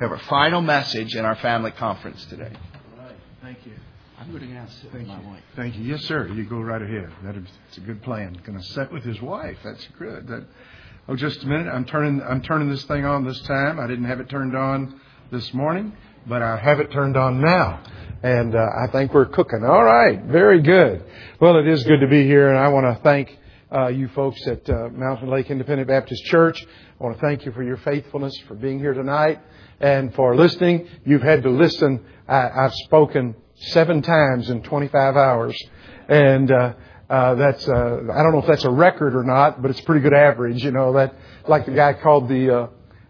We have our final message in our family conference today. All right. Thank you. I'm going to ask my wife. Thank you. Yes, sir. You go right ahead. That's a good plan. Going to sit with his wife. That's good. Just a minute. I'm turning this thing on this time. I didn't have it turned on this morning, but I have it turned on now. And I think we're cooking. All right. Very good. Well, it is good to be here, and I want to thank you folks at Mountain Lake Independent Baptist Church. I want to thank you for your faithfulness, for being here tonight, and for listening. You've had to listen. I've spoken 7 times in 25 hours. And that's I don't know if that's a record or not, but it's a pretty good average. You know, that like the guy called the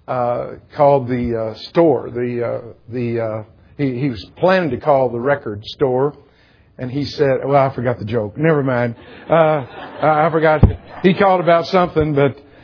store. He was planning to call the record store. And he said, well, I forgot the joke. Never mind. I forgot. He called about something,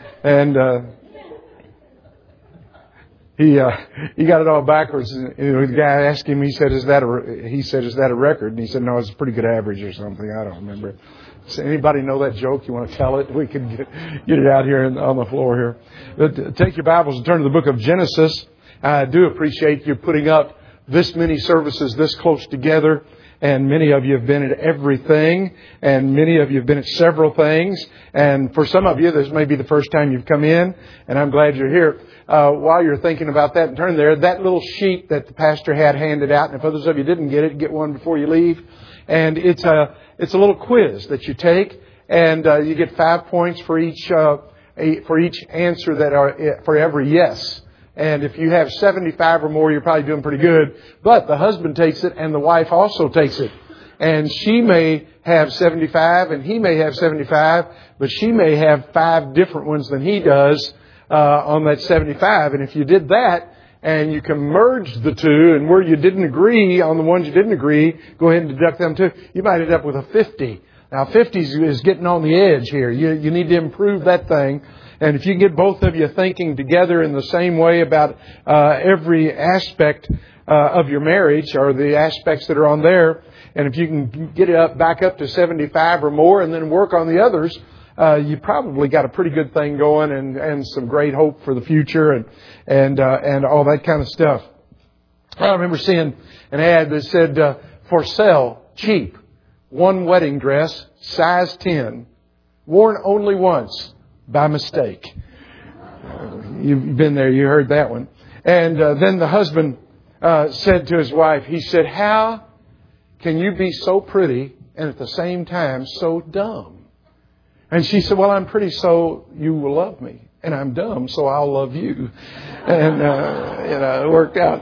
He got it all backwards. The guy asked him. He said, "Is that a record?" And he said, "No, it's a pretty good average or something." I don't remember. Does anybody know that joke? You want to tell it? We can get it out here on the floor here. But take your Bibles and turn to the book of Genesis. I do appreciate you putting up this many services this close together. And many of you have been at everything, and many of you have been at several things. And for some of you, this may be the first time you've come in, and I'm glad you're here. While you're thinking about that and turn there, that little sheet that the pastor had handed out, and if others of you didn't get it, get one before you leave. And it's a little quiz that you take, and you get 5 points for each answer for every yes. And if you have 75 or more, you're probably doing pretty good. But the husband takes it and the wife also takes it. And she may have 75 and he may have 75, but she may have 5 different ones than he does on that 75. And if you did that and you can merge the two, and where you didn't agree on the ones you didn't agree, go ahead and deduct them too, you might end up with a 50. Now 50 is getting on the edge here. You need to improve that thing. And if you can get both of you thinking together in the same way about every aspect of your marriage, or the aspects that are on there, and if you can get it back up to 75 or more and then work on the others, you probably got a pretty good thing going, and some great hope for the future and all that kind of stuff. I remember seeing an ad that said, for sale, cheap, 1 wedding dress, size 10, worn only once. By mistake. You've been there. You heard that one. And then the husband said to his wife, he said, "How can you be so pretty and at the same time so dumb?" And she said, "Well, I'm pretty so you will love me. And I'm dumb so I'll love you." And, it worked out.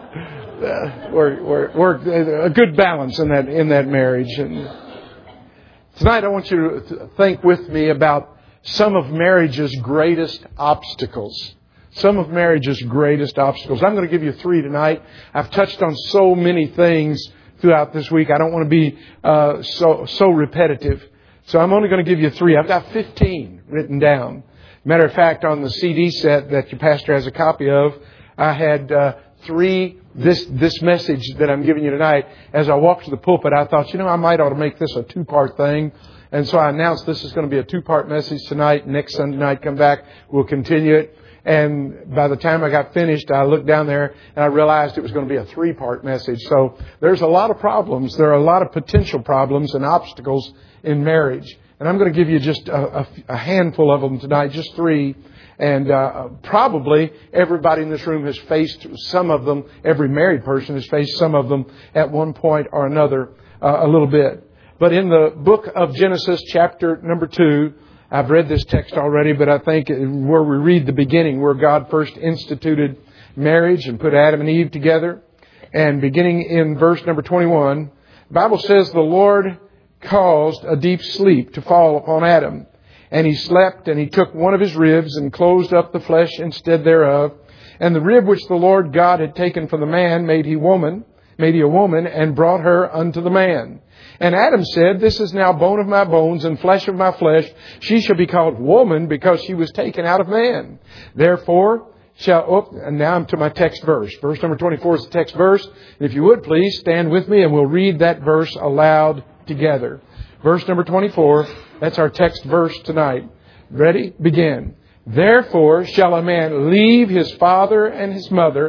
Worked a good balance in that marriage. And tonight I want you to think with me about some of marriage's greatest obstacles. Some of marriage's greatest obstacles. I'm going to give you 3 tonight. I've touched on so many things throughout this week. I don't want to be so repetitive. So I'm only going to give you 3. I've got 15 written down. Matter of fact, on the CD set that your pastor has a copy of, I had 3. This message that I'm giving you tonight, as I walked to the pulpit, I thought, I might ought to make this a 2-part thing. And so I announced this is going to be a 2-part message tonight. Next Sunday night, come back, we'll continue it. And by the time I got finished, I looked down there and I realized it was going to be a 3-part message. So there's a lot of problems. There are a lot of potential problems and obstacles in marriage. And I'm going to give you just a handful of them tonight, just 3. And probably everybody in this room has faced some of them. Every married person has faced some of them at one point or another a little bit. But in the book of Genesis, chapter number 2, I've read this text already, but I think where we read the beginning, where God first instituted marriage and put Adam and Eve together. And beginning in verse number 21, the Bible says, "The Lord caused a deep sleep to fall upon Adam. And he slept, and he took one of his ribs and closed up the flesh instead thereof. And the rib which the Lord God had taken from the man made he a woman, and brought her unto the man. And Adam said, This is now bone of my bones and flesh of my flesh. She shall be called woman, because she was taken out of man. Therefore and now I'm to my text verse. Verse number 24 is the text verse. And if you would please stand with me and we'll read that verse aloud together. Verse number 24, that's our text verse tonight. Ready? Begin. Therefore shall a man leave his father and his mother,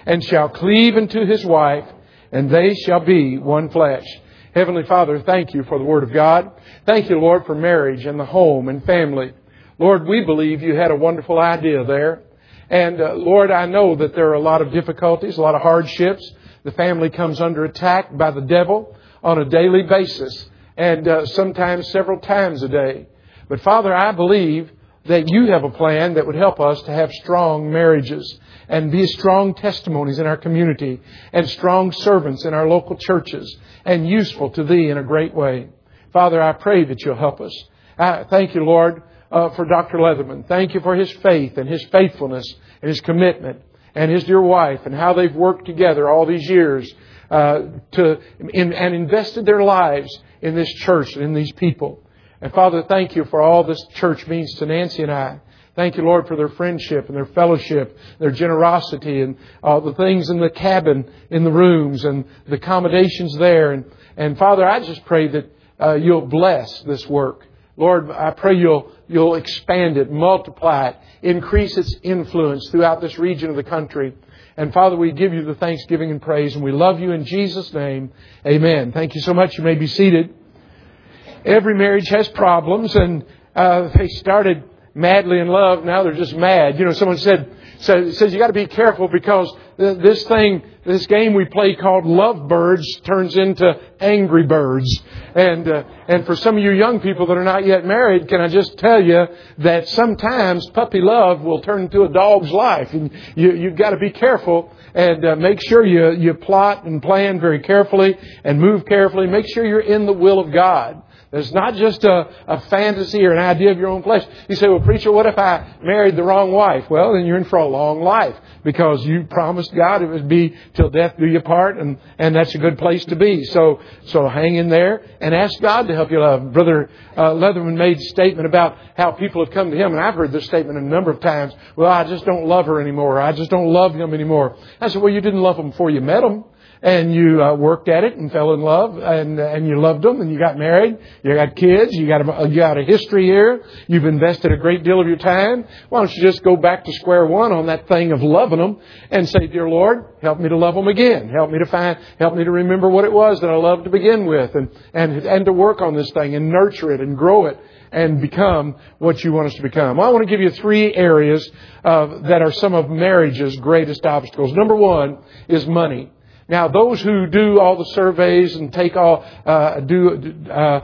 and shall cleave unto his wife, and they shall be one flesh. Heavenly Father, thank you for the Word of God. Thank you, Lord, for marriage and the home and family. Lord, we believe you had a wonderful idea there. And Lord, I know that there are a lot of difficulties, a lot of hardships. The family comes under attack by the devil on a daily basis, and sometimes several times a day. But Father, I believe that you have a plan that would help us to have strong marriages and be strong testimonies in our community and strong servants in our local churches and useful to Thee in a great way. Father, I pray that you'll help us. I thank you, Lord, for Dr. Leatherman. Thank you for his faith and his faithfulness and his commitment and his dear wife and how they've worked together all these years and invested their lives in this church and in these people. And Father, thank you for all this church means to Nancy and I. Thank you, Lord, for their friendship and their fellowship, their generosity, and the things in the cabin, in the rooms, and the accommodations there. And Father, I just pray that you'll bless this work. Lord, I pray you'll expand it, multiply it, increase its influence throughout this region of the country. And Father, we give you the thanksgiving and praise, and we love you in Jesus' name. Amen. Thank you so much. You may be seated. Every marriage has problems, and they started madly in love. Now they're just mad. You know, someone says you got to be careful because this game we play called Lovebirds turns into Angry Birds. And for some of you young people that are not yet married, can I just tell you that sometimes puppy love will turn into a dog's life, and you've got to be careful and make sure you plot and plan very carefully and move carefully. Make sure you're in the will of God. It's not just a fantasy or an idea of your own flesh. You say, well, preacher, what if I married the wrong wife? Well, then you're in for a long life because you promised God it would be till death do you part, and that's a good place to be. So hang in there and ask God to help you love. Brother Leatherman made a statement about how people have come to him, and I've heard this statement a number of times. Well, I just don't love her anymore. I just don't love him anymore. I said, well, you didn't love him before you met him. And you worked at it and fell in love, and you loved them, and you got married. You got kids. You got a history here. You've invested a great deal of your time. Why don't you just go back to square one on that thing of loving them and say, dear Lord, help me to love them again. Help me to remember what it was that I loved to begin with, and to work on this thing and nurture it and grow it and become what you want us to become. Well, I want to give you 3 areas that are some of marriage's greatest obstacles. Number 1 is money. Now, those who do all the surveys and take all do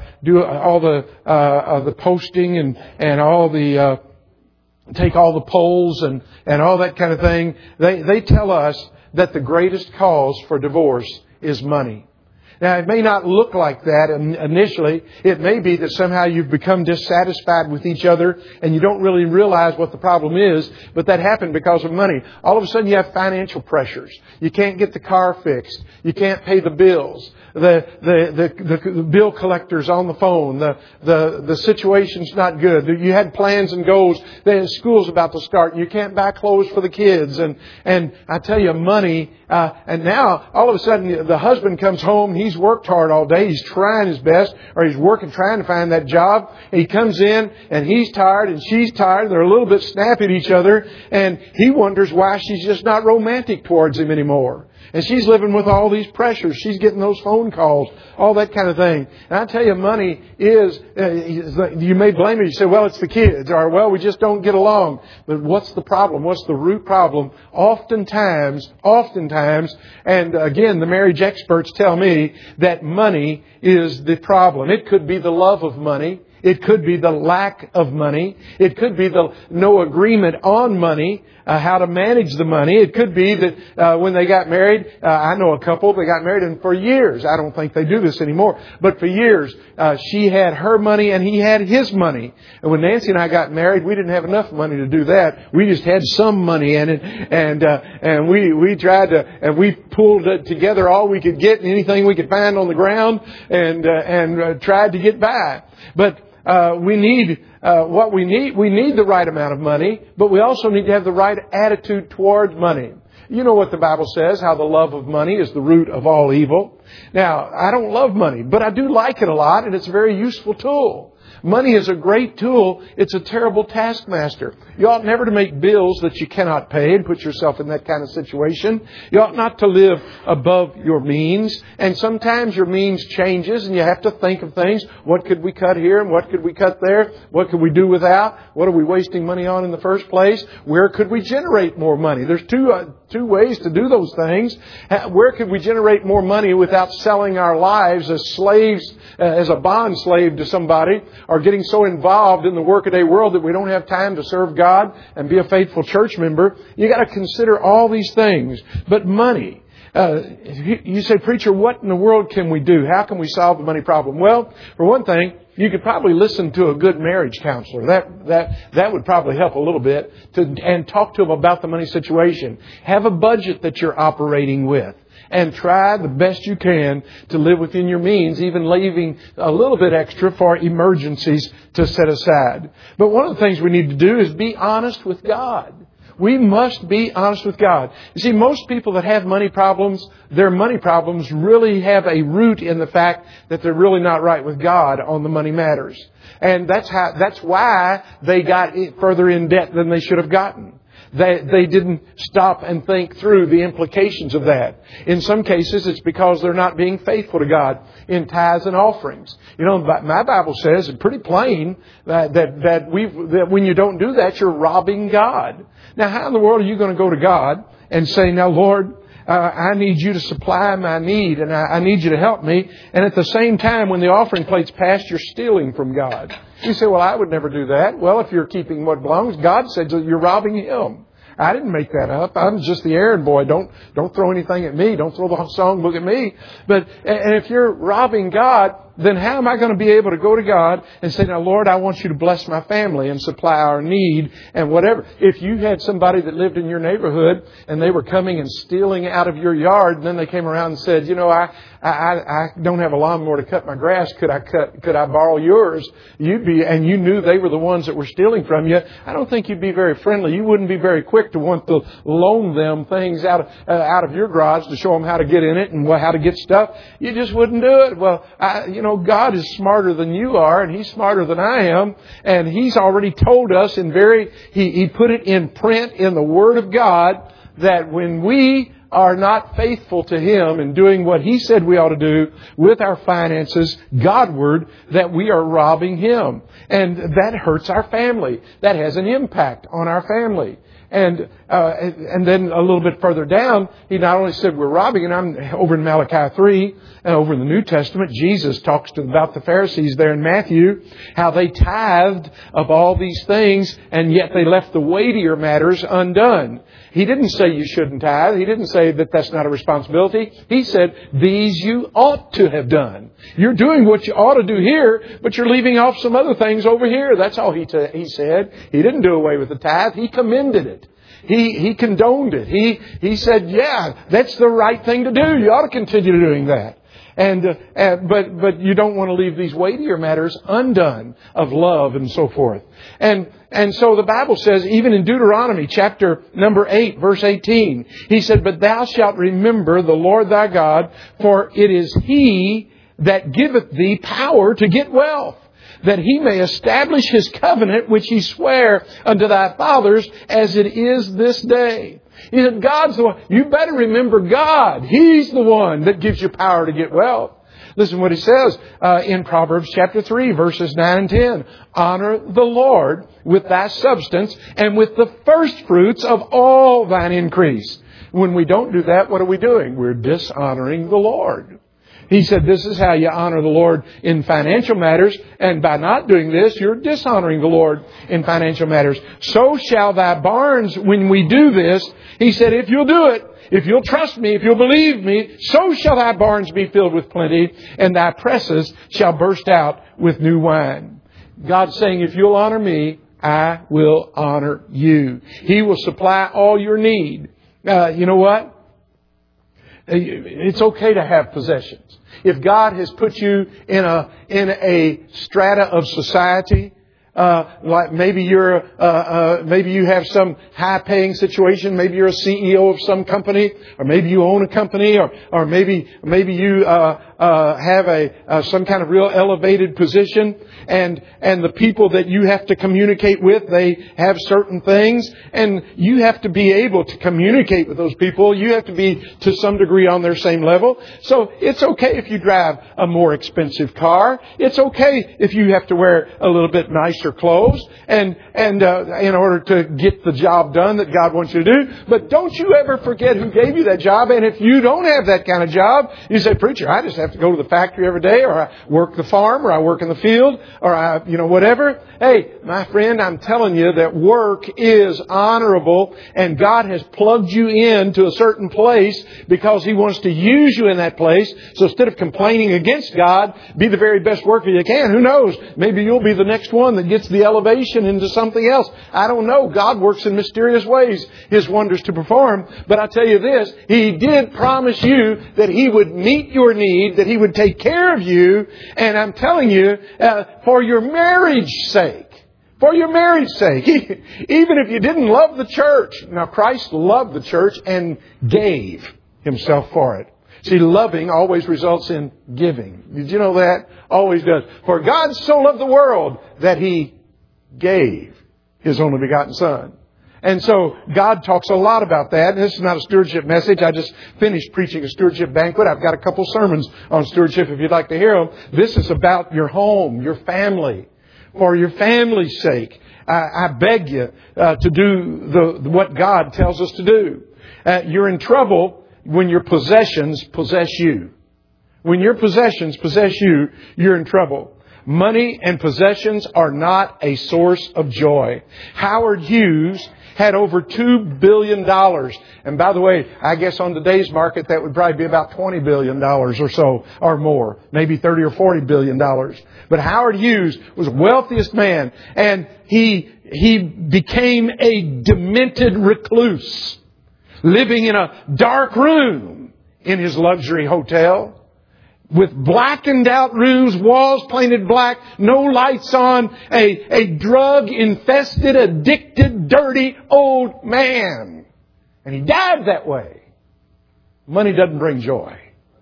all the posting and all the take all the polls and all that kind of thing, they tell us that the greatest cause for divorce is money. Now, it may not look like that initially. It may be that somehow you've become dissatisfied with each other and you don't really realize what the problem is, but that happened because of money. All of a sudden you have financial pressures. You can't get the car fixed. You can't pay the bills. The bill collector's on the phone. The situation's not good. You had plans and goals. School's about to start. You can't buy clothes for the kids. And I tell you, money. And now all of a sudden the husband comes home. He's worked hard all day. He's trying his best, or he's working, trying to find that job. He comes in and he's tired and she's tired. They're a little bit snappy at each other, and he wonders why she's just not romantic towards him anymore. And she's living with all these pressures. She's getting those phone calls, all that kind of thing. And I tell you, money is, you may blame it. You say, well, it's the kids. Or, well, we just don't get along. But what's the problem? What's the root problem? Oftentimes, and again, the marriage experts tell me that money is the problem. It could be the love of money. It could be the lack of money. It could be the no agreement on money, how to manage the money. It could be that when they got married, I know a couple, they got married, and for years, I don't think they do this anymore, but for years, she had her money and he had his money. And when Nancy and I got married, we didn't have enough money to do that. We just had some money in it, and we tried to, and we pulled together all we could get and anything we could find on the ground, and tried to get by. But we need what we need. We need the right amount of money, but we also need to have the right attitude toward money. You know what the Bible says, how the love of money is the root of all evil. Now, I don't love money, but I do like it a lot, and it's a very useful tool. Money is a great tool. It's a terrible taskmaster. You ought never to make bills that you cannot pay and put yourself in that kind of situation. You ought not to live above your means. And sometimes your means changes and you have to think of things. What could we cut here and what could we cut there? What could we do without? What are we wasting money on in the first place? Where could we generate more money? There's two ways to do those things. Where could we generate more money without selling our lives as slaves, as a bond slave to somebody, or getting so involved in the workaday world that we don't have time to serve God and be a faithful church member? You got to consider all these things. But money. You say, preacher, what in the world can we do? How can we solve the money problem? Well, for one thing, you could probably listen to a good marriage counselor. That would probably help a little bit, and talk to them about the money situation. Have a budget that you're operating with. And try the best you can to live within your means, even leaving a little bit extra for emergencies to set aside. But one of the things we need to do is be honest with God. We must be honest with God. You see, most people that have money problems, their money problems really have a root in the fact that they're really not right with God on the money matters. And that's why they got further in debt than they should have gotten. They didn't stop and think through the implications of that. In some cases, it's because they're not being faithful to God in tithes and offerings. You know, my Bible says, it's pretty plain, that when you don't do that, you're robbing God. Now, how in the world are you going to go to God and say, now, Lord, I need you to supply my need, and I need you to help me. And at the same time, when the offering plate's passed, you're stealing from God. You say, well, I would never do that. Well, if you're keeping what belongs, God said that you're robbing Him. I didn't make that up. I'm just the errand boy. Don't throw anything at me. Don't throw the songbook at me. And if you're robbing God, then how am I going to be able to go to God and say, now, Lord, I want you to bless my family and supply our need and whatever. If you had somebody that lived in your neighborhood and they were coming and stealing out of your yard, and then they came around and said, you know, I don't have a lawnmower to cut my grass. Could I borrow yours? And you knew they were the ones that were stealing from you. I don't think you'd be very friendly. You wouldn't be very quick to want to loan them things out of your garage to show them how to get in it and how to get stuff. You just wouldn't do it. Well, God is smarter than you are, and He's smarter than I am, and He's already told us He put it in print in the Word of God that when we are not faithful to Him and doing what He said we ought to do with our finances Godward, that we are robbing Him. And that hurts our family. That has an impact on our family. And then a little bit further down, He not only said we're robbing, and I'm over in Malachi 3, and over in the New Testament, Jesus talks about the Pharisees there in Matthew, how they tithed of all these things, and yet they left the weightier matters undone. He didn't say you shouldn't tithe. He didn't say that that's not a responsibility. He said, these you ought to have done. You're doing what you ought to do here, but you're leaving off some other things over here. That's all he said. He didn't do away with the tithe. He commended it. He condoned it. He said, yeah, that's the right thing to do. You ought to continue doing that. But you don't want to leave these weightier matters undone of love and so forth. And so the Bible says, even in Deuteronomy chapter number 8, verse 18, He said, but thou shalt remember the Lord thy God, for it is He that giveth thee power to get wealth, that He may establish His covenant, which He sware unto thy fathers, as it is this day. He said, God's the one. You better remember God. He's the one that gives you power to get wealth. Listen what He says in Proverbs chapter 3, verses 9 and 10. Honor the Lord with thy substance and with the first fruits of all thine increase. When we don't do that, what are we doing? We're dishonoring the Lord. He said, this is how you honor the Lord in financial matters. And by not doing this, you're dishonoring the Lord in financial matters. So shall thy barns, when we do this, He said, if you'll do it, if you'll trust me, if you'll believe me, so shall thy barns be filled with plenty, and thy presses shall burst out with new wine. God's saying, if you'll honor me, I will honor you. He will supply all your need. You know what? It's okay to have possessions. If God has put you in a strata of society, Like maybe maybe you have some high-paying situation. Maybe you're a CEO of some company, or maybe you own a company, or maybe you have some kind of real elevated position, and the people that you have to communicate with, they have certain things, and you have to be able to communicate with those people. You have to be to some degree on their same level. So it's okay if you drive a more expensive car. It's okay if you have to wear a little bit nicer clothes and in order to get the job done that God wants you to do. But don't you ever forget who gave you that job. And if you don't have that kind of job, you say, preacher, I just have to go to the factory every day, or I work the farm, or I work in the field, or I, whatever. Hey, my friend, I'm telling you that work is honorable, and God has plugged you into a certain place because He wants to use you in that place. So instead of complaining against God, be the very best worker you can. Who knows? Maybe you'll be the next one that gets the elevation into something else. I don't know. God works in mysterious ways, His wonders to perform. But I tell you this, He did promise you that He would meet your need, that He would take care of you. And I'm telling you, for your marriage's sake. For your marriage's sake. Even if you didn't love the church. Now, Christ loved the church and gave Himself for it. See, loving always results in giving. Did you know that? Always does. For God so loved the world that He gave His only begotten Son. And so God talks a lot about that. And this is not a stewardship message. I just finished preaching a stewardship banquet. I've got a couple sermons on stewardship if you'd like to hear them. This is about your home, your family. For your family's sake, I beg you to do what God tells us to do. You're in trouble when your possessions possess you. When your possessions possess you, you're in trouble. Money and possessions are not a source of joy. Howard Hughes had over $2 billion. And by the way, I guess on today's market, that would probably be about $20 billion or so, or more. Maybe $30 or $40 billion. But Howard Hughes was the wealthiest man. And he became a demented recluse, living in a dark room in his luxury hotel. With blackened out rooms, walls painted black, no lights on, a drug-infested, addicted, dirty old man. And he died that way. Money doesn't bring joy.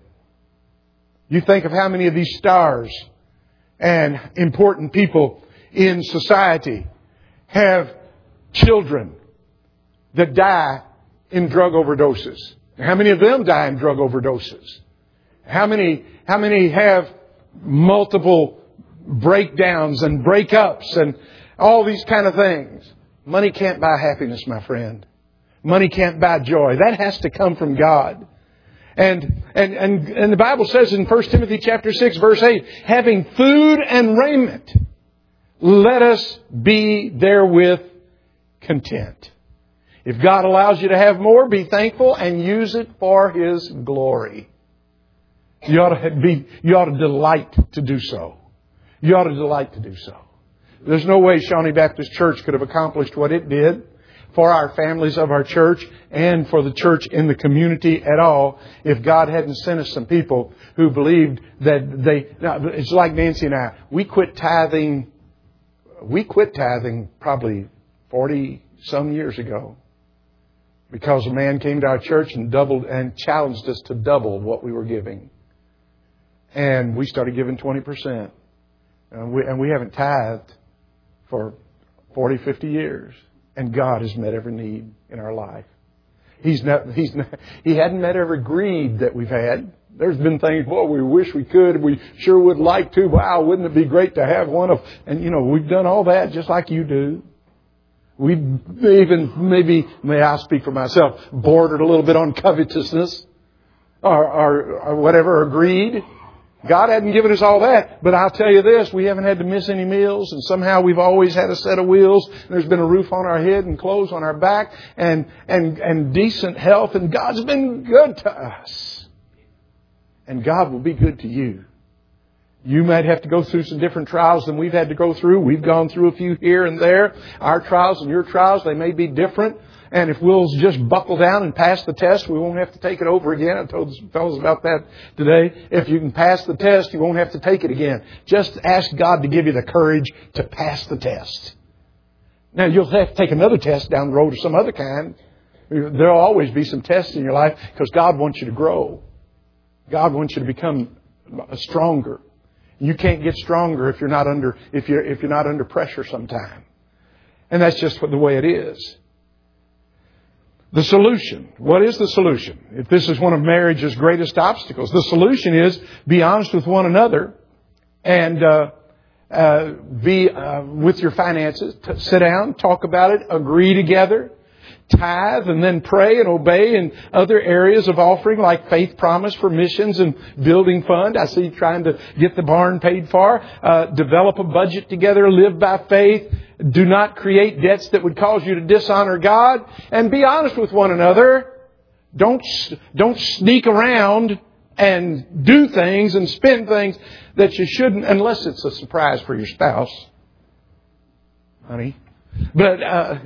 You think of how many of these stars and important people in society have children that die in drug overdoses. How many of them die in drug overdoses? How many have multiple breakdowns and breakups and all these kind of things? Money can't buy happiness, my friend. Money can't buy joy. That has to come from God. And the Bible says in 1 Timothy chapter 6, verse 8, having food and raiment, let us be therewith content. If God allows you to have more, be thankful and use it for His glory. You ought to delight to do so. You ought to delight to do so. There's no way Shawnee Baptist Church could have accomplished what it did for our families of our church and for the church in the community at all if God hadn't sent us some people who believed that it's like Nancy and I. We quit tithing probably 40 some years ago because a man came to our church and challenged us to double what we were giving. And we started giving 20%. And we haven't tithed for 40, 50 years. And God has met every need in our life. He hadn't met every greed that we've had. There's been things, boy, we wish we could. We sure would like to. Wow, wouldn't it be great to have one of... And, we've done all that just like you do. We even, maybe, may I speak for myself, bordered a little bit on covetousness or whatever, or greed. God hadn't given us all that. But I'll tell you this, we haven't had to miss any meals. And somehow we've always had a set of wheels. There's been a roof on our head and clothes on our back and decent health. And God's been good to us. And God will be good to you. You might have to go through some different trials than we've had to go through. We've gone through a few here and there. Our trials and your trials, they may be different. And if we'll just buckle down and pass the test, we won't have to take it over again. I told some fellows about that today. If you can pass the test, you won't have to take it again. Just ask God to give you the courage to pass the test. Now, you'll have to take another test down the road of some other kind. There'll always be some tests in your life because God wants you to grow. God wants you to become stronger. You can't get stronger if you're not under pressure sometime. And that's just the way it is. The solution. What is the solution? If this is one of marriage's greatest obstacles, the solution is be honest with one another and be with your finances. Sit down, talk about it, agree together, tithe, and then pray and obey in other areas of offering like faith promise for missions and building fund. I see you trying to get the barn paid for. Develop a budget together, live by faith. Do not create debts that would cause you to dishonor God. And be honest with one another. Don't sneak around and do things and spend things that you shouldn't unless it's a surprise for your spouse, honey. But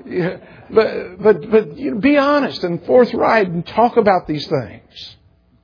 you know, be honest and forthright and talk about these things.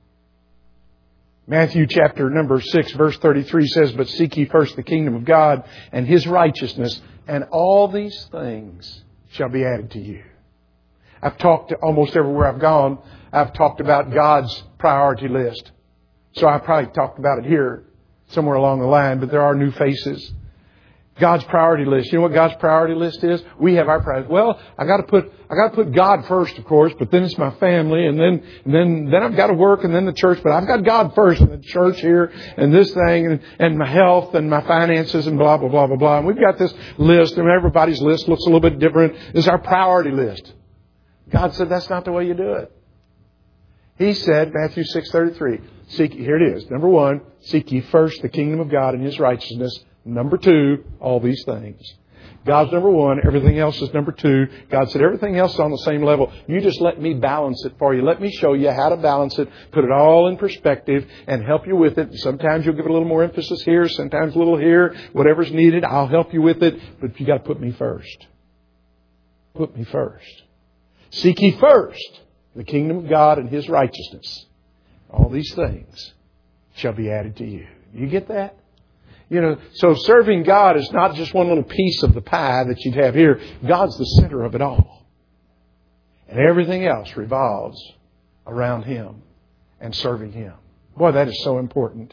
Matthew chapter number 6 verse 33 says, "But seek ye first the kingdom of God and His righteousness, and all these things shall be added to you." I've talked almost everywhere I've gone. I've talked about God's priority list. So I probably talked about it here somewhere along the line, but there are new faces. God's priority list. You know what God's priority list is? We have our priority. Well, I got to put God first, of course, but then it's my family, and then I've got to work, and then the church. But I've got God first, and the church here, and this thing, and my health, and my finances, and blah blah blah blah blah. And we've got this list, and everybody's list looks a little bit different. It's our priority list. God said that's not the way you do it. He said, Matthew 6:33, here it is. Number 1, seek ye first the kingdom of God and His righteousness. Number 2, all these things. God's number 1. Everything else is number 2. God said everything else is on the same level. You just let me balance it for you. Let me show you how to balance it. Put it all in perspective and help you with it. Sometimes you'll give it a little more emphasis here. Sometimes a little here. Whatever's needed, I'll help you with it. But you got to put me first. Put me first. Seek ye first the kingdom of God and His righteousness. All these things shall be added to you. You get that? You know, so serving God is not just one little piece of the pie that you'd have here. God's the center of it all. And everything else revolves around Him and serving Him. Boy, that is so important.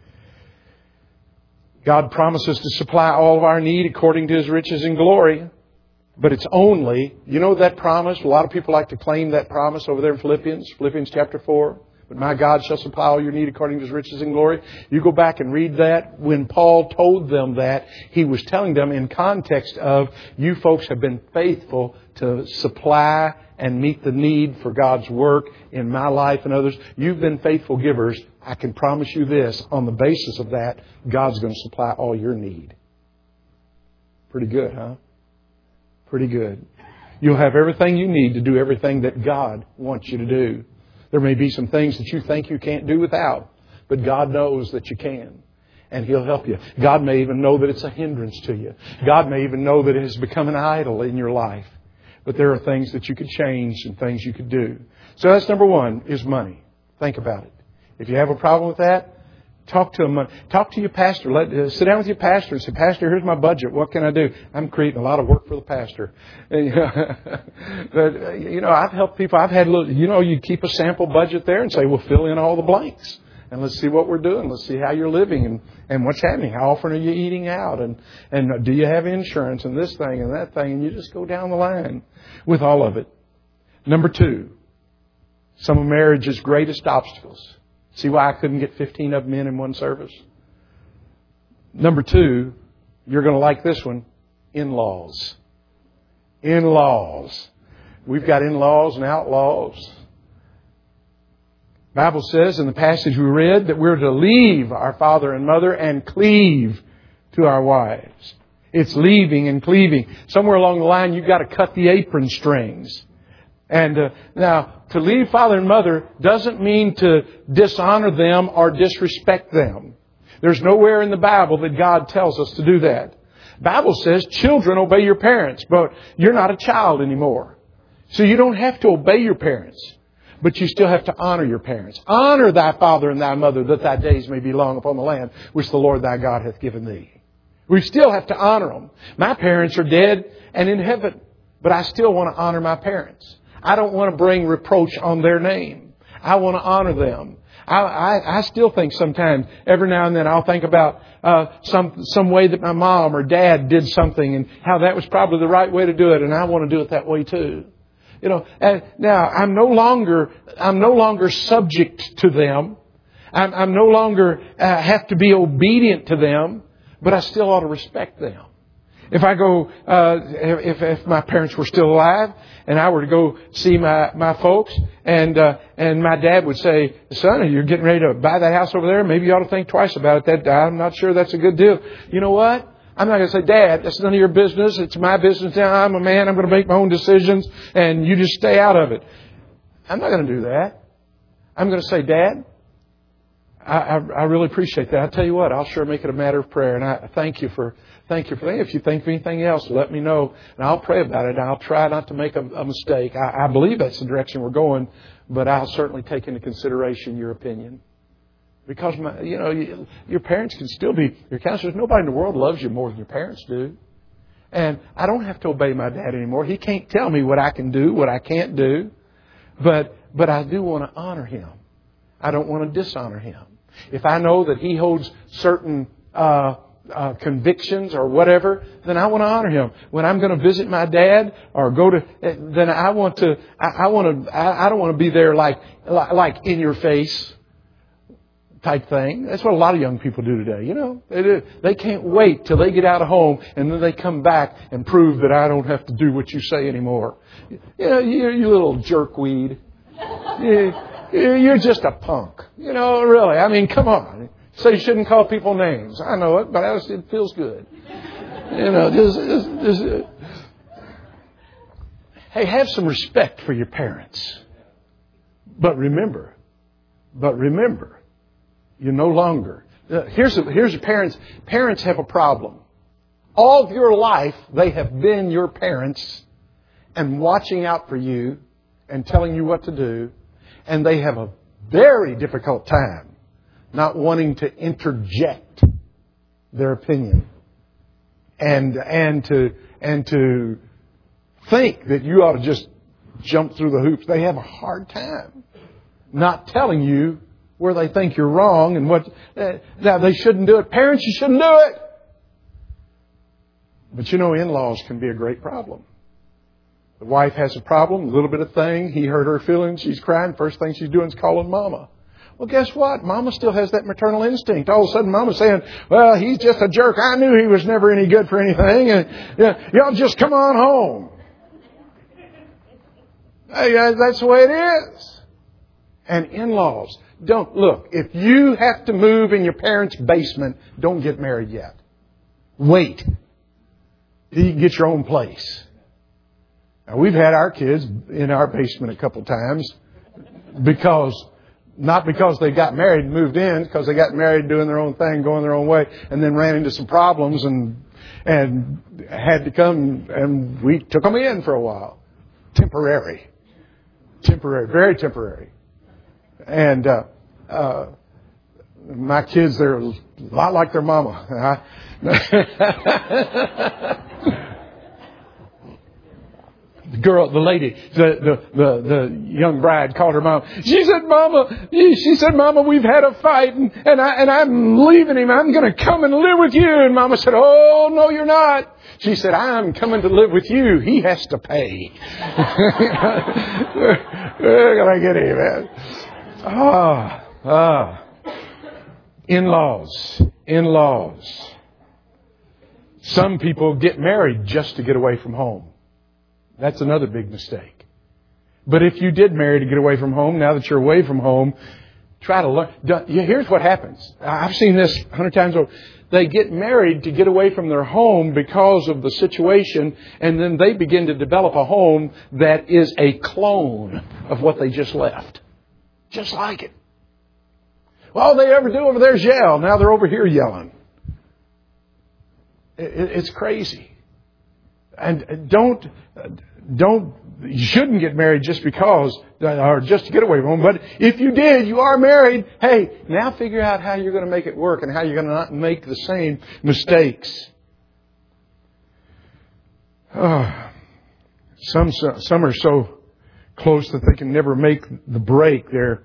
God promises to supply all of our need according to His riches and glory. But it's only, you know that promise? A lot of people like to claim that promise over there in Philippians chapter 4. But my God shall supply all your need according to His riches and glory. You go back and read that. When Paul told them that, he was telling them in context of, you folks have been faithful to supply and meet the need for God's work in my life and others. You've been faithful givers. I can promise you this. On the basis of that, God's going to supply all your need. Pretty good, huh? Pretty good. You'll have everything you need to do everything that God wants you to do. There may be some things that you think you can't do without, but God knows that you can. And He'll help you. God may even know that it's a hindrance to you. God may even know that it has become an idol in your life. But there are things that you could change and things you could do. So that's number 1, is money. Think about it. If you have a problem with that, talk to him. Talk to your pastor. Sit down with your pastor and say, "Pastor, here's my budget. What can I do?" I'm creating a lot of work for the pastor. But, you know, I've helped people. I've had you keep a sample budget there and say, "We'll fill in all the blanks. And let's see what we're doing. Let's see how you're living and what's happening. How often are you eating out? And do you have insurance and this thing and that thing?" And you just go down the line with all of it. Number 2, some of marriage's greatest obstacles. See why I couldn't get 15 of them in one service? Number 2, you're going to like this one, in-laws. In-laws. We've got in-laws and outlaws. The Bible says in the passage we read that we're to leave our father and mother and cleave to our wives. It's leaving and cleaving. Somewhere along the line you've got to cut the apron strings. And now, to leave father and mother doesn't mean to dishonor them or disrespect them. There's nowhere in the Bible that God tells us to do that. The Bible says, children, obey your parents, but you're not a child anymore. So you don't have to obey your parents, but you still have to honor your parents. Honor thy father and thy mother, that thy days may be long upon the land which the Lord thy God hath given thee. We still have to honor them. My parents are dead and in heaven, but I still want to honor my parents. I don't want to bring reproach on their name. I want to honor them. I still think sometimes, every now and then, I'll think about some way that my mom or dad did something and how that was probably the right way to do it, and I want to do it that way too. You know, now I'm no longer subject to them. I'm no longer have to be obedient to them, but I still ought to respect them. If I go, if my parents were still alive and I were to go see my folks and my dad would say, son, you're getting ready to buy that house over there. Maybe you ought to think twice about it. I'm not sure that's a good deal. You know what? I'm not going to say, Dad, that's none of your business. It's my business now. I'm a man. I'm going to make my own decisions and you just stay out of it. I'm not going to do that. I'm going to say, Dad, I really appreciate that. I'll tell you what, I'll sure make it a matter of prayer. And I thank you for that. If you think of anything else, let me know. And I'll pray about it. And I'll try not to make a mistake. I believe that's the direction we're going. But I'll certainly take into consideration your opinion. Because, your parents can still be your counselors. Nobody in the world loves you more than your parents do. And I don't have to obey my dad anymore. He can't tell me what I can do, what I can't do. But I do want to honor him. I don't want to dishonor him. If I know that he holds certain convictions or whatever, then I want to honor him. When I'm going to visit my dad or go to, then I don't want to be there like in your face type thing. That's what a lot of young people do today. You know, they do. They can't wait till they get out of home and then they come back and prove that I don't have to do what you say anymore. You know, you little jerkweed. You're just a punk. You know, really. I mean, come on. So you shouldn't call people names. I know it, but it feels good. You know, just hey, have some respect for your parents. But remember, you're no longer. Here's your parents. Parents have a problem. All of your life, they have been your parents and watching out for you and telling you what to do. And they have a very difficult time not wanting to interject their opinion and to think that you ought to just jump through the hoops. They have a hard time not telling you where they think you're wrong and what. Now, they shouldn't do it. Parents, you shouldn't do it. But you know, in-laws can be a great problem. The wife has a problem, a little bit of thing. He hurt her feelings. She's crying. First thing she's doing is calling Mama. Well, guess what? Mama still has that maternal instinct. All of a sudden, Mama's saying, well, he's just a jerk. I knew he was never any good for anything. And y'all just come on home. Hey, that's the way it is. And in-laws, don't look. If you have to move in your parents' basement, don't get married yet. Wait till you can get your own place. Now, we've had our kids in our basement a couple times not because they got married and moved in, because they got married doing their own thing, going their own way, and then ran into some problems and had to come, and we took them in for a while. Temporary, very temporary. And my kids, they're a lot like their mama. The lady, the young bride called her mom. She said, Mama, we've had a fight and I'm leaving him. I'm going to come and live with you. And Mama said, oh, no, you're not. She said, I'm coming to live with you. He has to pay. We're going to get him, man. In-laws. Some people get married just to get away from home. That's another big mistake. But if you did marry to get away from home, now that you're away from home, try to learn. Here's what happens. I've seen this 100 times over. They get married to get away from their home because of the situation, and then they begin to develop a home that is a clone of what they just left. Just like it. Well, all they ever do over there is yell. Now they're over here yelling. It's crazy. And you shouldn't get married just because, or just to get away from them. But if you did, you are married. Hey, now figure out how you're going to make it work and how you're going to not make the same mistakes. Some are so close that they can never make the break. They're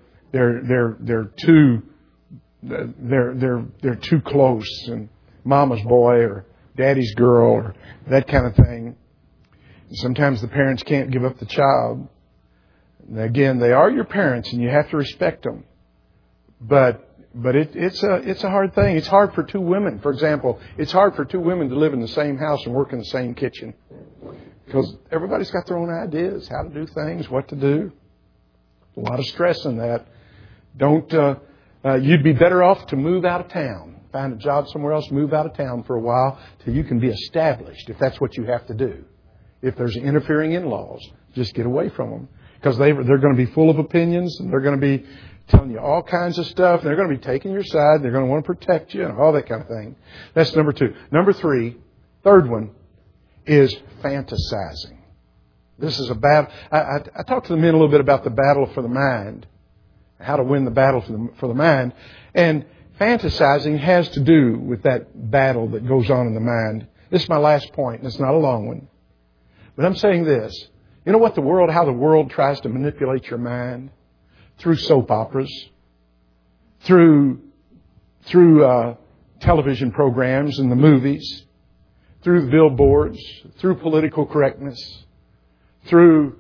too close, and mama's boy or daddy's girl or that kind of thing. And sometimes the parents can't give up the child. And again, they are your parents, and you have to respect them. But it's a hard thing. It's hard for two women. For example, it's hard for two women to live in the same house and work in the same kitchen. Because everybody's got their own ideas, how to do things, what to do. A lot of stress in that. You'd be better off to move out of town. Find a job somewhere else, move out of town for a while till you can be established, if that's what you have to do. If there's interfering in-laws, just get away from them. Because they're going to be full of opinions, and they're going to be telling you all kinds of stuff. And they're going to be taking your side. They're going to want to protect you and all that kind of thing. That's number 2. Number 3, third one, is fantasizing. This is a battle. I talked to the men a little bit about the battle for the mind, how to win the battle for the mind. And fantasizing has to do with that battle that goes on in the mind. This is my last point, and it's not a long one. But I'm saying this. You know how the world tries to manipulate your mind? Through soap operas, through television programs and the movies, through billboards, through political correctness, through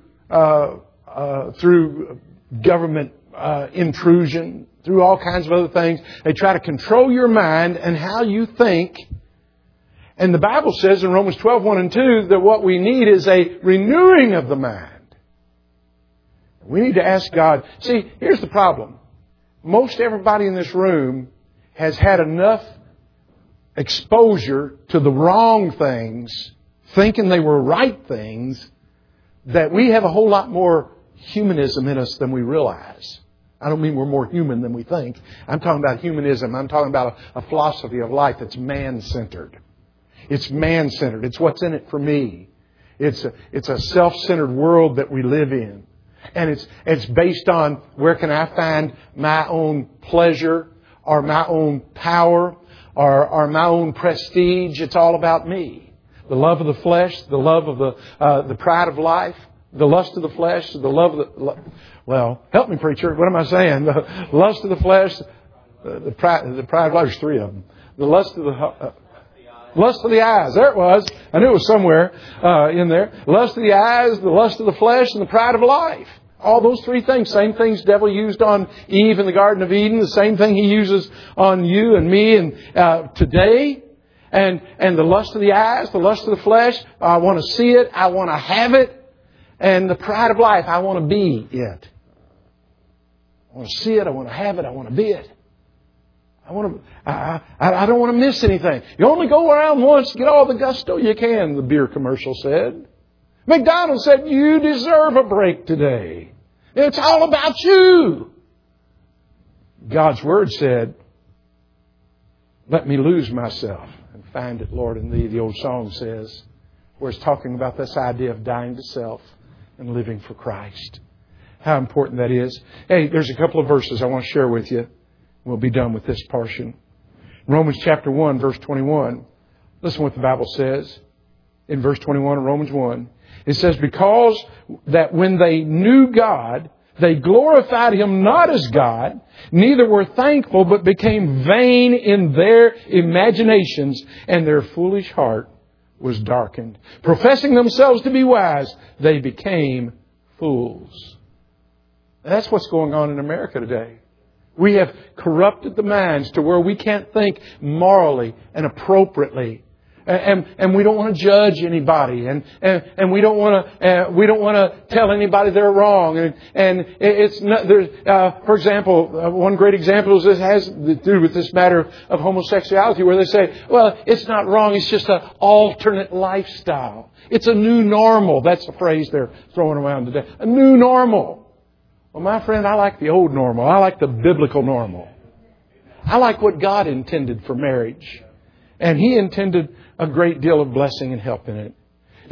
government intrusion, through all kinds of other things. They try to control your mind and how you think. And the Bible says in Romans 12:1 and 2 that what we need is a renewing of the mind. We need to ask God. See, here's the problem. Most everybody in this room has had enough exposure to the wrong things, thinking they were right things, that we have a whole lot more humanism in us than we realize. I don't mean we're more human than we think. I'm talking about humanism. I'm talking about a philosophy of life that's man-centered. It's man-centered. It's what's in it for me. It's a self-centered world that we live in. And it's based on where can I find my own pleasure or my own power or my own prestige. It's all about me. The love of the flesh, the love of the pride of life, the lust of the flesh, the love of the... Well, help me, preacher. What am I saying? The lust of the flesh, the pride of life. There's 3 of them. The lust of the... lust of the eyes. There it was. I knew it was somewhere in there. Lust of the eyes, the lust of the flesh, and the pride of life. All those 3 things. Same things the devil used on Eve in the Garden of Eden. The same thing he uses on you and me and today. And the lust of the eyes, the lust of the flesh. I want to see it. I want to have it. And the pride of life. I want to be it. I want to see it. I want to have it. I want to be it. I don't want to miss anything. You only go around once, get all the gusto you can, the beer commercial said. McDonald's said, you deserve a break today. It's all about you. God's Word said, let me lose myself and find it, Lord, in Thee. The old song says, where it's talking about this idea of dying to self and living for Christ. How important that is. Hey, there's a couple of verses I want to share with you. We'll be done with this portion. Romans chapter 1, verse 21. Listen what the Bible says in verse 21 of Romans 1. It says, because that when they knew God, they glorified Him not as God, neither were thankful, but became vain in their imaginations, and their foolish heart was darkened. Professing themselves to be wise, they became fools. That's what's going on in America today. We have corrupted the minds to where we can't think morally and appropriately. And we don't want to judge anybody, and we don't want to tell anybody they're wrong. And it's not, for example, one great example is this has to do with this matter of homosexuality, where they say, well, it's not wrong, it's just an alternate lifestyle. It's a new normal. That's the phrase they're throwing around today. A new normal. Well, my friend, I like the old normal. I like the biblical normal. I like what God intended for marriage. And He intended a great deal of blessing and help in it.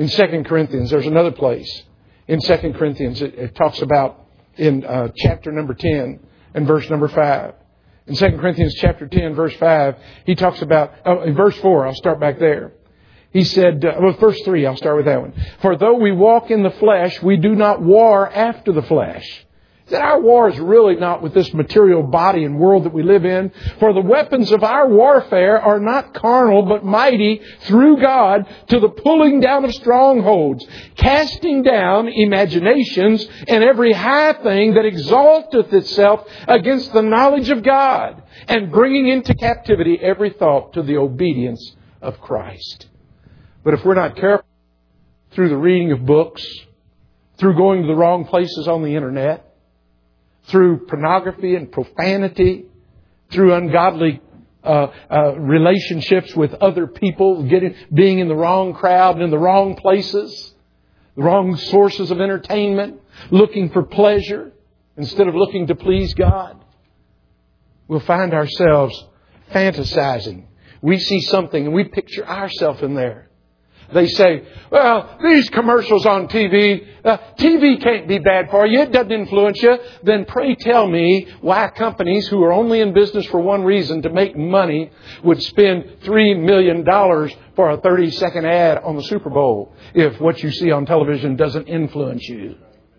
In 2 Corinthians, there's another place. In 2 Corinthians, it talks about in chapter number 10 and verse number 5. In 2 Corinthians chapter 10, verse 5, he talks about, in verse 4, I'll start back there. He said, verse 3, I'll start with that one. For though we walk in the flesh, we do not war after the flesh. That our war is really not with this material body and world that we live in. For the weapons of our warfare are not carnal, but mighty through God to the pulling down of strongholds, casting down imaginations and every high thing that exalteth itself against the knowledge of God, and bringing into captivity every thought to the obedience of Christ. But if we're not careful, through the reading of books, through going to the wrong places on the internet, through pornography and profanity, through ungodly relationships with other people, being in the wrong crowd and in the wrong places, the wrong sources of entertainment, looking for pleasure instead of looking to please God, we'll find ourselves fantasizing. We see something and we picture ourselves in there. They say, well, these commercials on TV, TV can't be bad for you. It doesn't influence you. Then pray tell me why companies who are only in business for one reason, to make money, would spend $3 million for a 30-second ad on the Super Bowl if what you see on television doesn't influence you.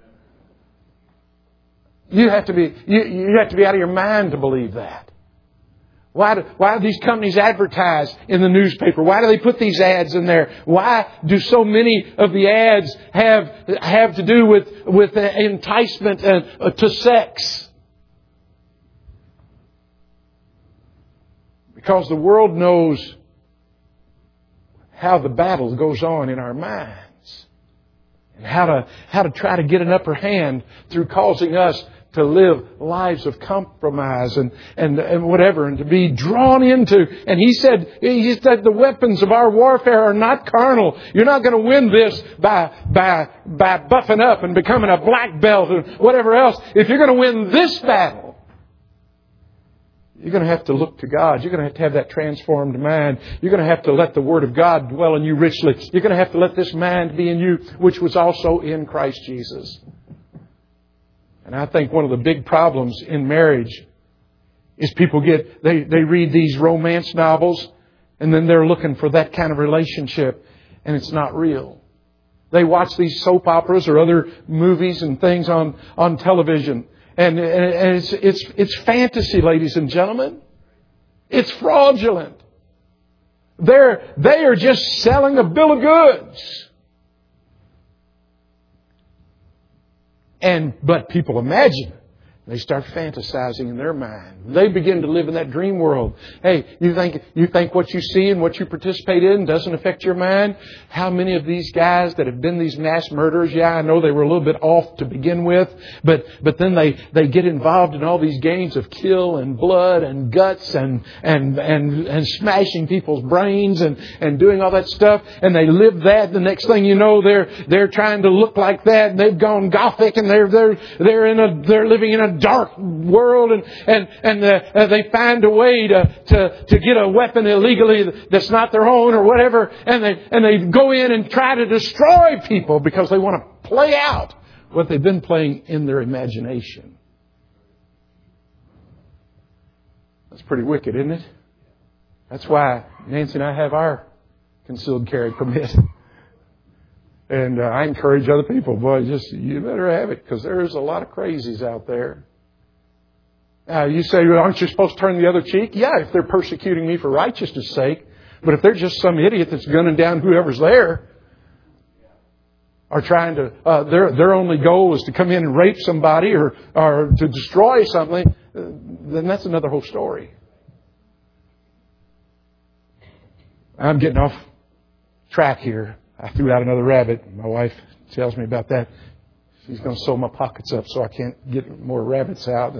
You have to be out of your mind to believe that. Why do these companies advertise in the newspaper? Why do they put these ads in there? Why do so many of the ads have to do with enticement to sex? Because the world knows how the battle goes on in our minds, and how to try to get an upper hand through causing us to live lives of compromise and whatever, and to be drawn into. And he said the weapons of our warfare are not carnal. You're not going to win this by buffing up and becoming a black belt and whatever else. If you're going to win this battle, you're going to have to look to God. You're going to have that transformed mind. You're going to have to let the Word of God dwell in you richly. You're going to have to let this mind be in you, which was also in Christ Jesus. And I think one of the big problems in marriage is people they read these romance novels, and then they're looking for that kind of relationship, and it's not real. They watch these soap operas or other movies and things on television, and it's fantasy, ladies and gentlemen. It's fraudulent. They are just selling a bill of goods. But people imagine. They start fantasizing in their mind. They begin to live in that dream world. Hey, you think what you see and what you participate in doesn't affect your mind? How many of these guys that have been these mass murderers, yeah, I know they were a little bit off to begin with, but then they get involved in all these games of kill and blood and guts and smashing people's brains and doing all that stuff, and they live that. The next thing you know, they're trying to look like that, and they've gone gothic, and they're living in a dark world, and they find a way to get a weapon illegally that's not their own or whatever, and they go in and try to destroy people because they want to play out what they've been playing in their imagination. That's pretty wicked, isn't it? That's why Nancy and I have our concealed carry permit. And I encourage other people, boy, you better have it, because there's a lot of crazies out there. You say, well, aren't you supposed to turn the other cheek? Yeah, if they're persecuting me for righteousness' sake. But if they're just some idiot that's gunning down whoever's there, or trying to, their only goal is to come in and rape somebody or to destroy something, then that's another whole story. I'm getting off track here. I threw out another rabbit. My wife tells me about that. She's going to sew my pockets up so I can't get more rabbits out.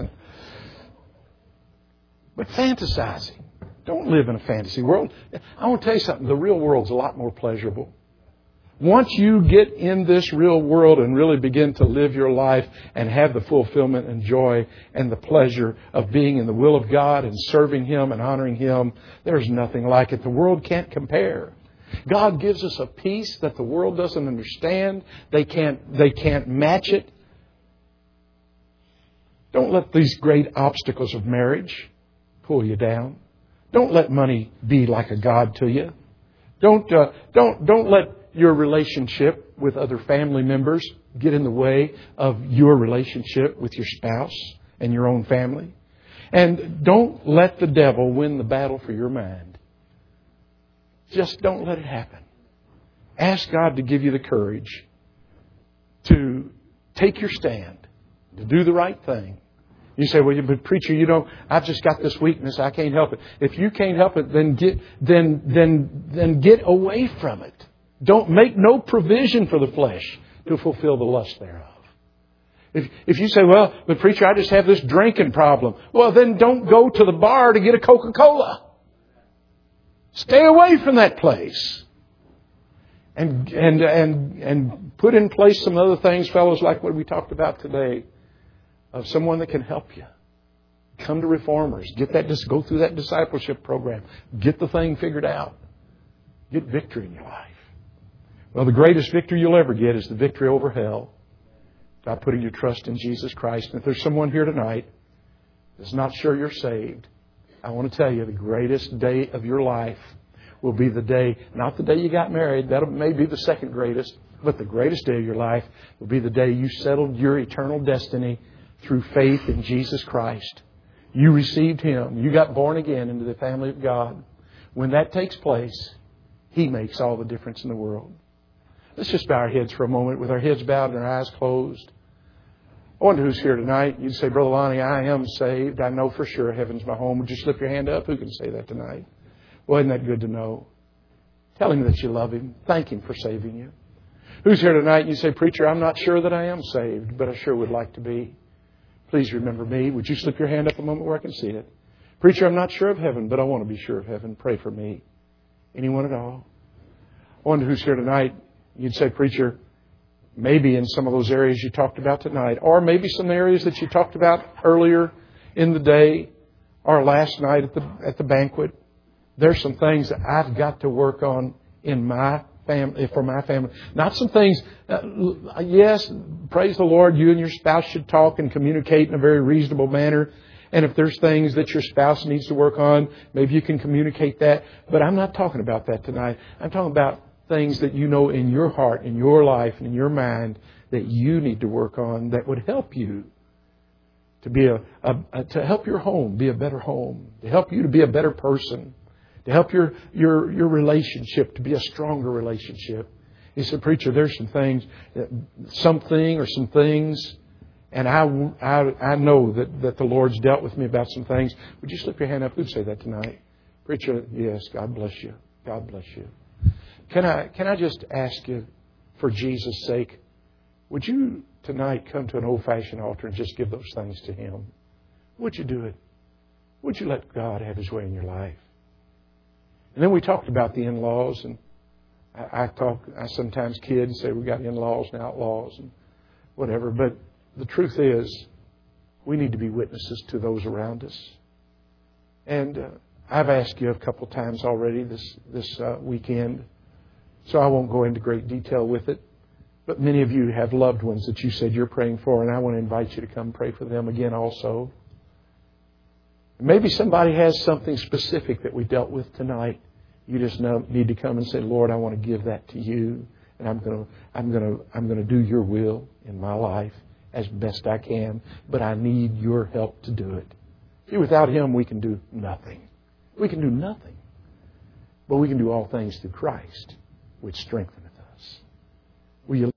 But fantasizing. Don't live in a fantasy world. I want to tell you something. The real world's a lot more pleasurable. Once you get in this real world and really begin to live your life and have the fulfillment and joy and the pleasure of being in the will of God and serving Him and honoring Him, there's nothing like it. The world can't compare. God gives us a peace that the world doesn't understand. They can't match it. Don't let these great obstacles of marriage pull you down. Don't let money be like a god to you. Don't let your relationship with other family members get in the way of your relationship with your spouse and your own family. And don't let the devil win the battle for your mind. Just don't let it happen. Ask God to give you the courage to take your stand, to do the right thing. You say, well, but preacher, I've just got this weakness. I can't help it. If you can't help it, then get away from it. Don't make no provision for the flesh to fulfill the lust thereof. If you say, well, but preacher, I just have this drinking problem. Well, then don't go to the bar to get a Coca-Cola. Stay away from that place. And put in place some other things, fellows, like what we talked about today, of someone that can help you. Come to Reformers. Go through that discipleship program. Get the thing figured out. Get victory in your life. Well, the greatest victory you'll ever get is the victory over hell by putting your trust in Jesus Christ. And if there's someone here tonight that's not sure you're saved, I want to tell you the greatest day of your life will be the day, not the day you got married, that may be the second greatest, but the greatest day of your life will be the day you settled your eternal destiny through faith in Jesus Christ. You received Him. You got born again into the family of God. When that takes place, He makes all the difference in the world. Let's just bow our heads for a moment with our heads bowed and our eyes closed. I wonder who's here tonight. You'd say, Brother Lonnie, I am saved. I know for sure heaven's my home. Would you slip your hand up? Who can say that tonight? Well, isn't that good to know? Tell Him that you love Him. Thank Him for saving you. Who's here tonight and you say, Preacher, I'm not sure that I am saved, but I sure would like to be. Please remember me. Would you slip your hand up a moment where I can see it? Preacher, I'm not sure of heaven, but I want to be sure of heaven. Pray for me. Anyone at all? I wonder who's here tonight. You'd say, Preacher, maybe in some of those areas you talked about tonight, or maybe some areas that you talked about earlier in the day or last night at the banquet. There's some things that I've got to work on in my family, for my family. Not some things, yes, praise the Lord, you and your spouse should talk and communicate in a very reasonable manner. And if there's things that your spouse needs to work on, maybe you can communicate that. But I'm not talking about that tonight. I'm talking about things that you know in your heart, in your life, and in your mind that you need to work on that would help you to be to help your home be a better home, to help you to be a better person, to help your relationship to be a stronger relationship. He said, Preacher, there's some things, something or some things, and I know that the Lord's dealt with me about some things. Would you slip your hand up? Who'd say that tonight? Preacher, yes, God bless you. God bless you. Can I just ask you, for Jesus' sake, would you tonight come to an old-fashioned altar and just give those things to Him? Would you do it? Would you let God have His way in your life? And then we talked about the in-laws, and I sometimes kid and say we got in-laws and outlaws and whatever. But the truth is, we need to be witnesses to those around us. And I've asked you a couple of times already this weekend, so I won't go into great detail with it. But many of you have loved ones that you said you're praying for, and I want to invite you to come pray for them again also. Maybe somebody has something specific that we dealt with tonight. You just need to come and say, Lord, I want to give that to you, and I'm going to do your will in my life as best I can, but I need your help to do it. See, without Him, we can do nothing. We can do nothing. But we can do all things through Christ, which strengtheneth us. Will you